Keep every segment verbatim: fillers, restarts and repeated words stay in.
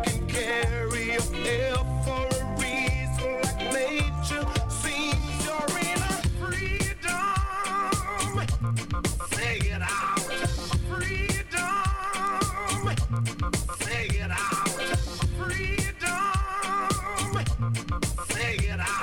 can carry your air for a reason like nature seems. You're in a freedom. Say it out. Freedom. Say it out. Freedom. Say it out.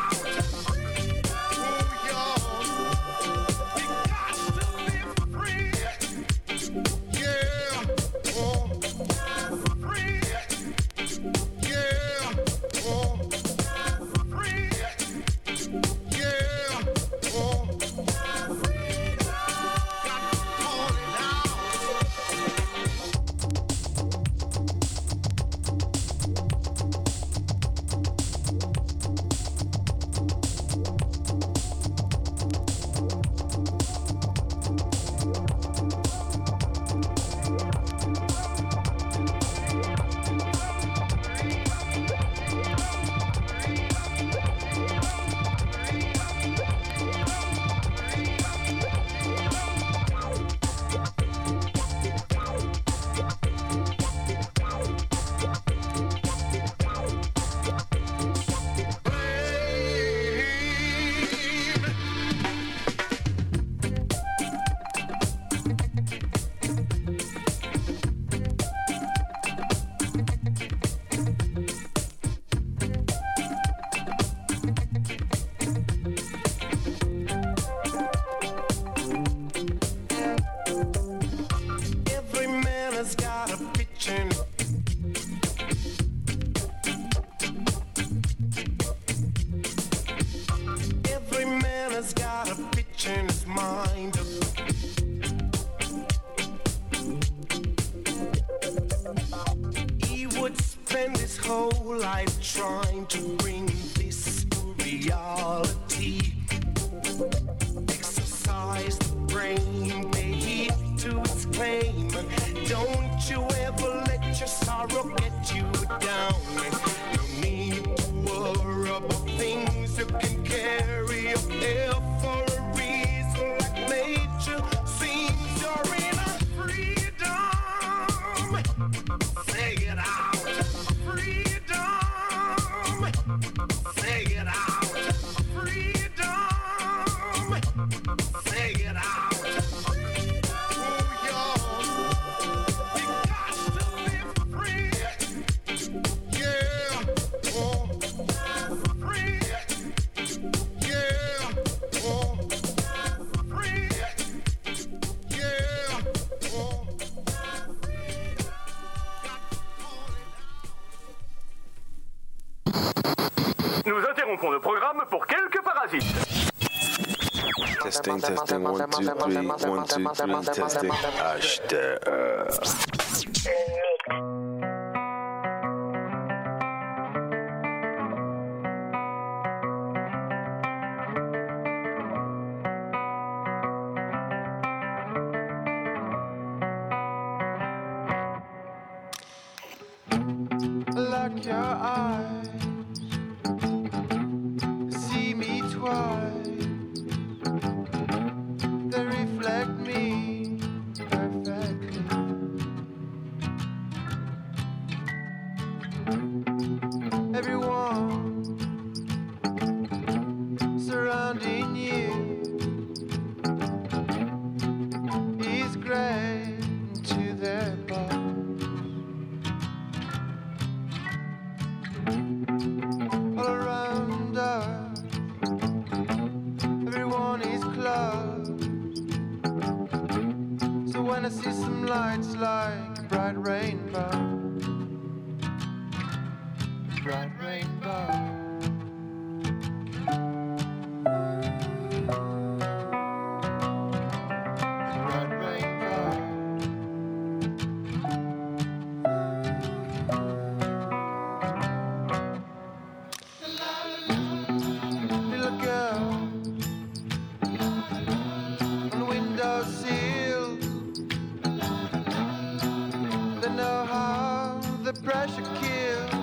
Le programme pour quelques parasites. Testing, testing, one, two, three, one, two, three, testing. H T R. Lock your eyes. They reflect me perfectly. Everyone surrounding you is great to their bones. All around us, everyone is closed. So when I see some lights like a bright rainbow, a bright rainbow. Pressure kills.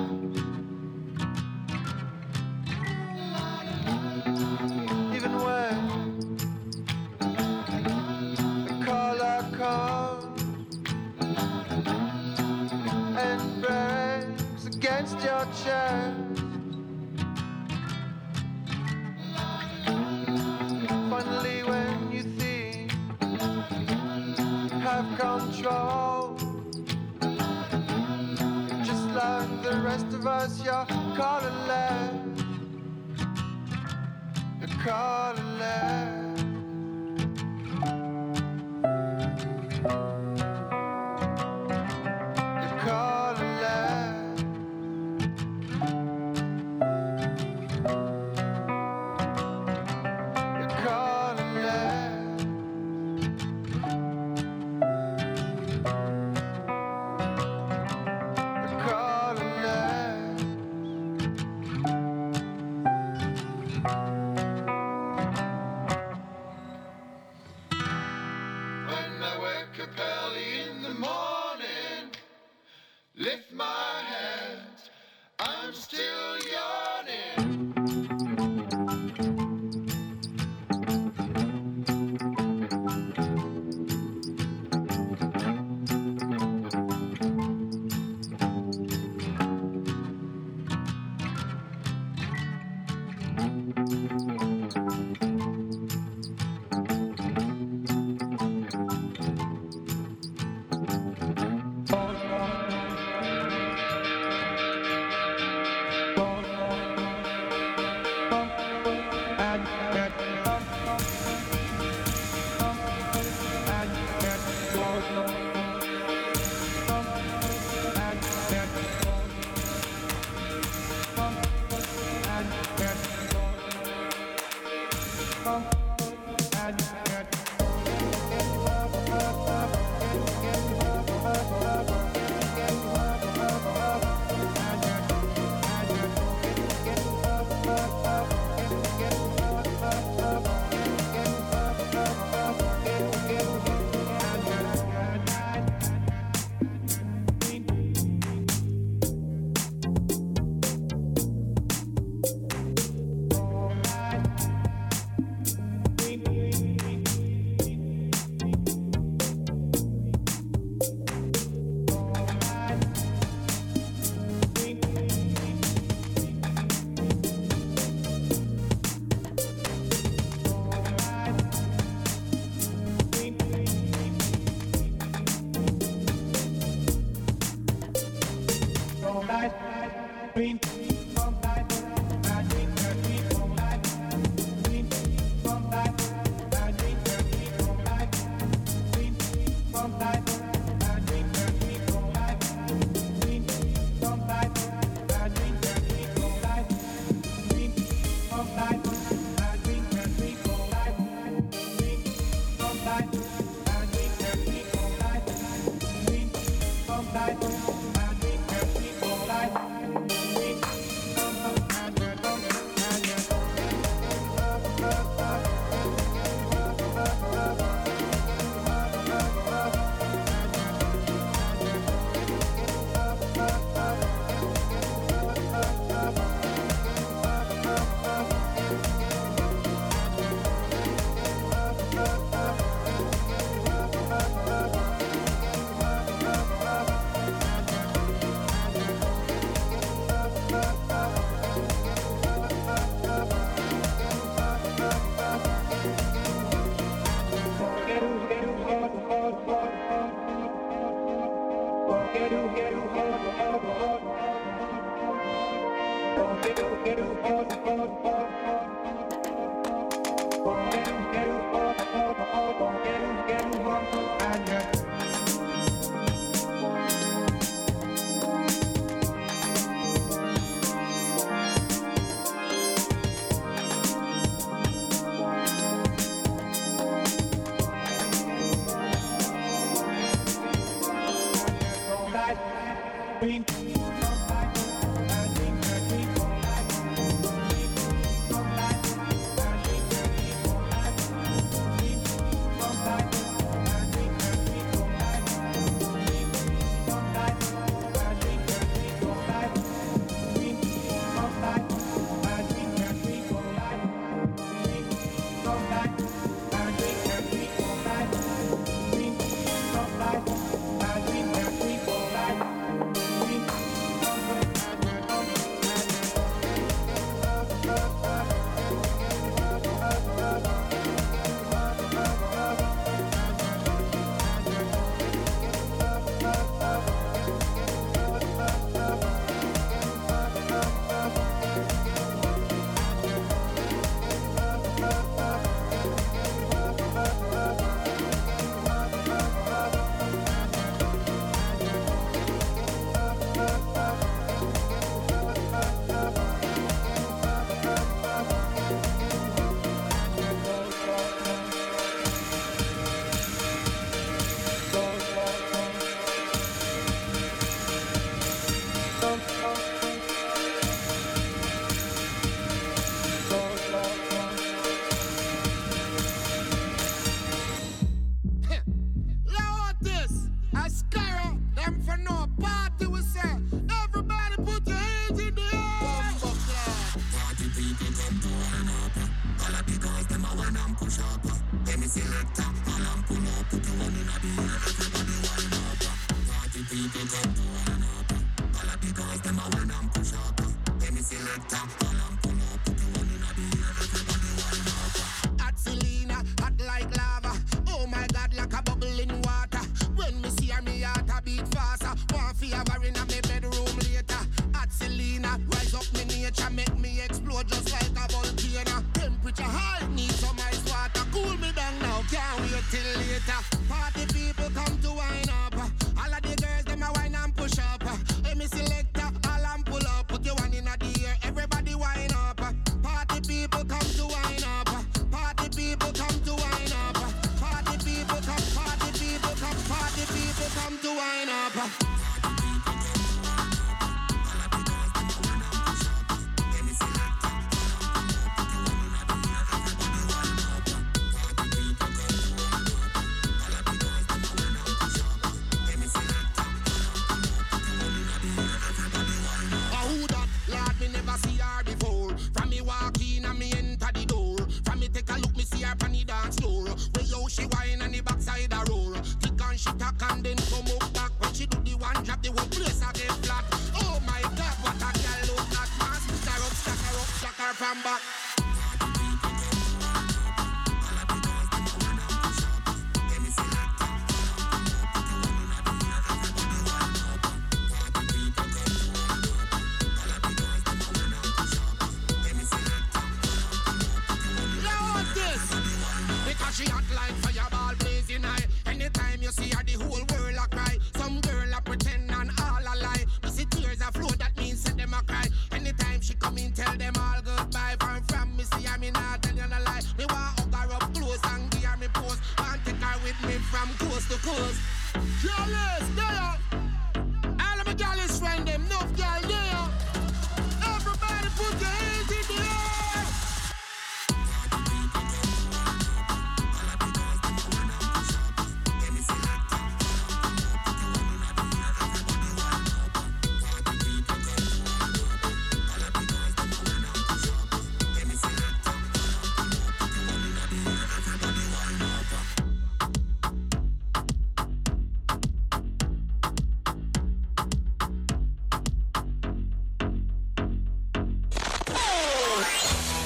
Even when the color comes and breaks the against your chest. Finally, when you think you have control, just like the rest of us, you're colorless. You're colorless.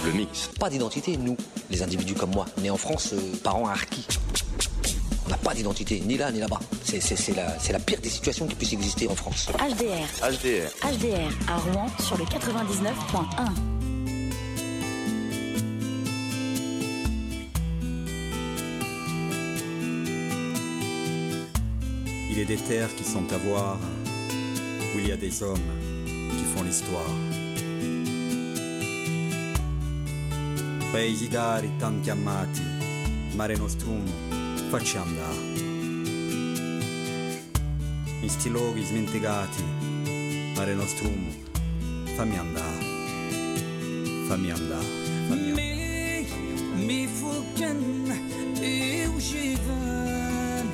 le mix. Pas d'identité, nous, les individus comme moi, nés en France, euh, parents harkis. On n'a pas d'identité, ni là ni là-bas. C'est, c'est, c'est, la, c'est la pire des situations qui puisse exister en France. H D R. H D R. H D R à Rouen sur le quatre-vingt-dix-neuf point un. Il est des terres qui sont à voir, où il y a des hommes qui font l'histoire. Paesi cari, tanti amati, Mare Nostrum, facci andare. In sti luoghi smentigati, Mare Nostrum, fammi andare, fammi andare, fammi andare. مي فوقن وجيفان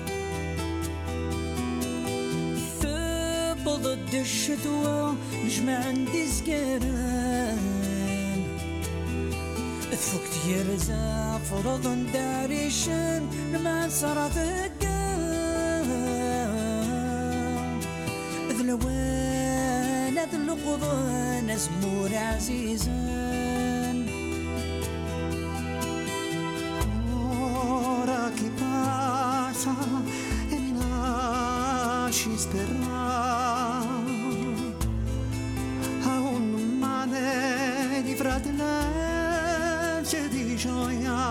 ثب ضد الشتوى نجمع عندي سكران فوقت يرزا فرض داريشن ما صار ثقان ذلوان ذلقضان زمور عزيزان Che passa e mi lasci sperare a un domani di fratellanza e di gioia,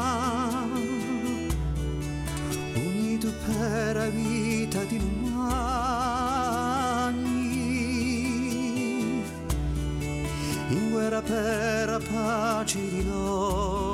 unito per la vita di domani, in guerra per la pace di noi.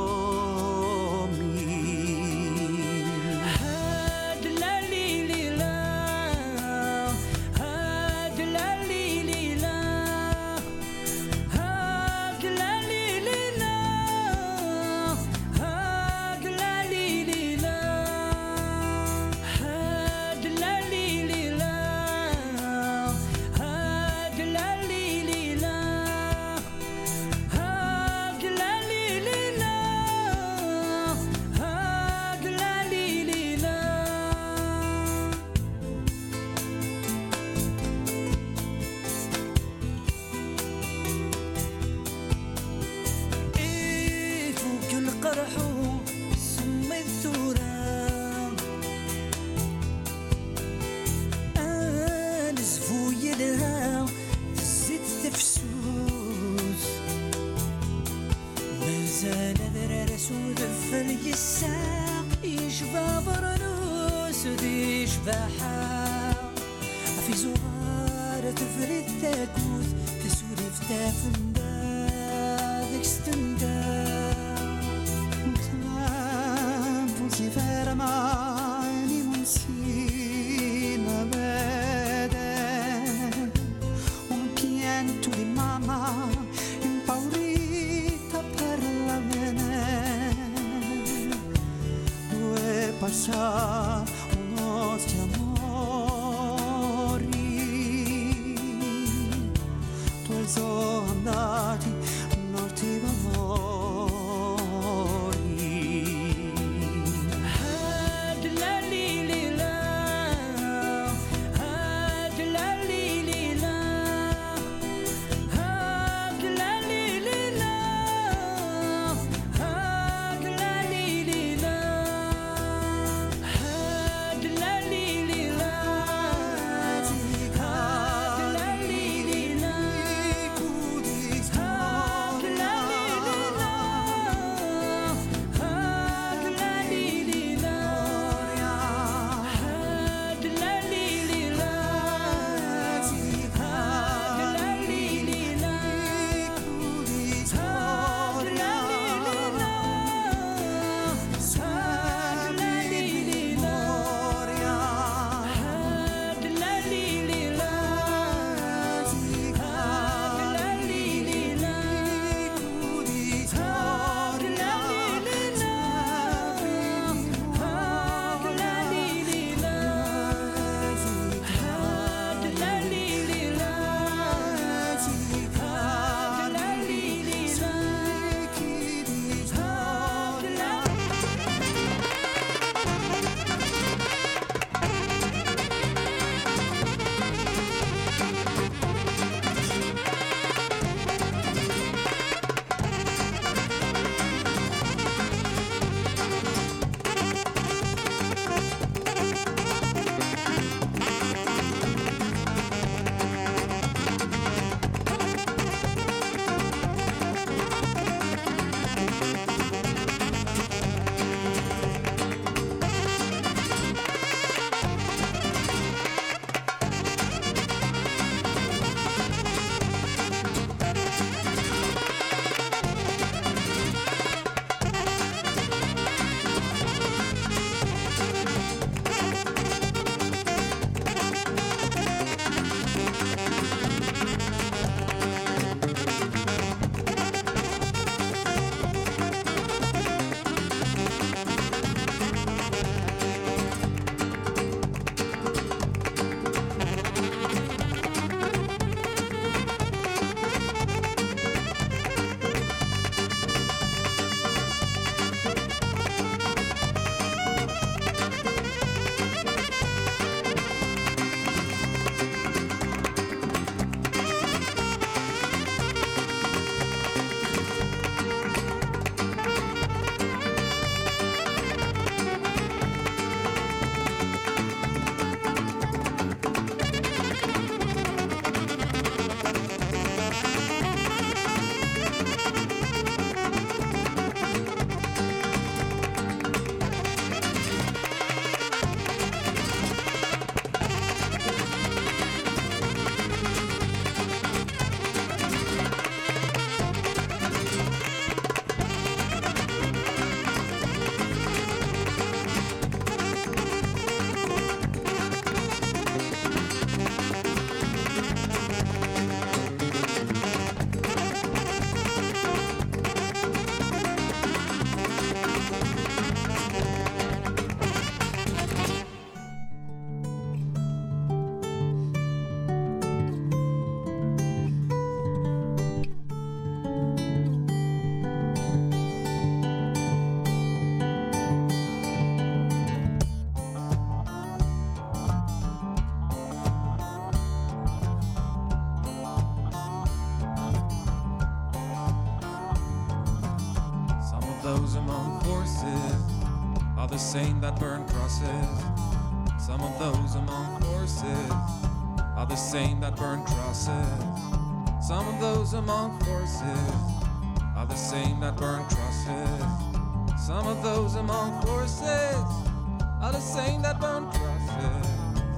those among forces are the same that burn crosses. Some of those among forces are the same that burn crosses. Some of those among forces are the same that burn crosses. Some of those among forces are the same that burn crosses.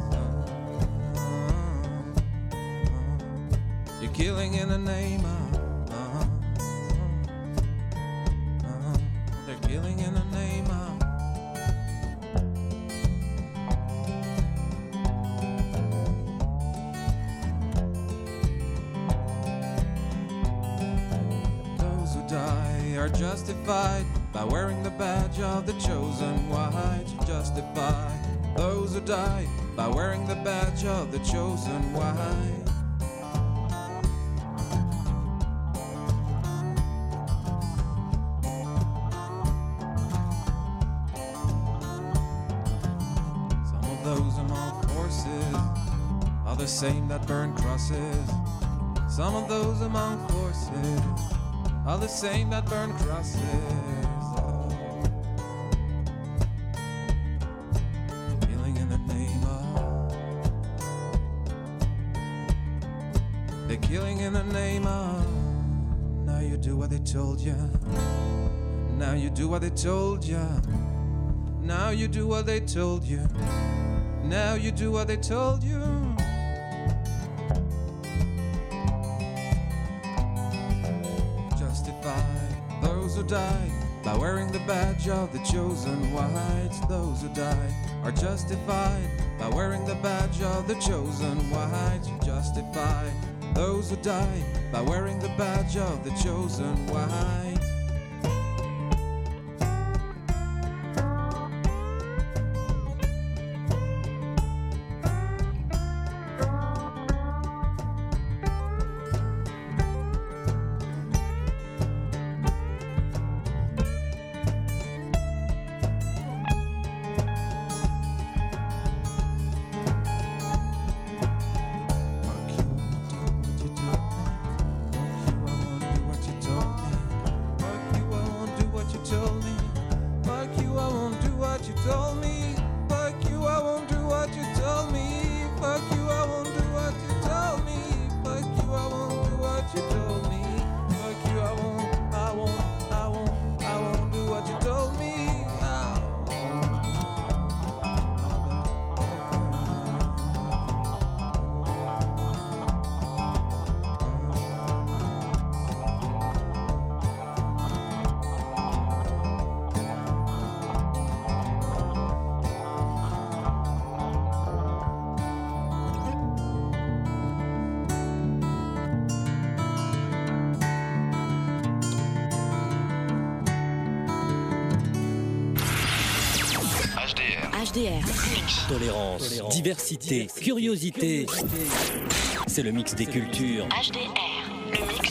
You're killing in the name of, uh-huh, uh-huh. They're killing in the name of. Those who die are justified by wearing the badge of the chosen white. You justify those who die by wearing the badge of the chosen white. Those among forces are the same that burn crosses. Some of those among forces are the same that burn crosses. Oh. Killing in the name of. They're killing in the name of. Now you do what they told you. Now you do what they told you. Now you do what they told you. Now you do what they told you. Justify those who die by wearing the badge of the chosen whites. Those who die are justified by wearing the badge of the chosen whites. You justify those who die by wearing the badge of the chosen white. H D R. Tolérance, Tolérance, diversité, diversité, curiosité. C'est le mix des cultures. H D R, le mix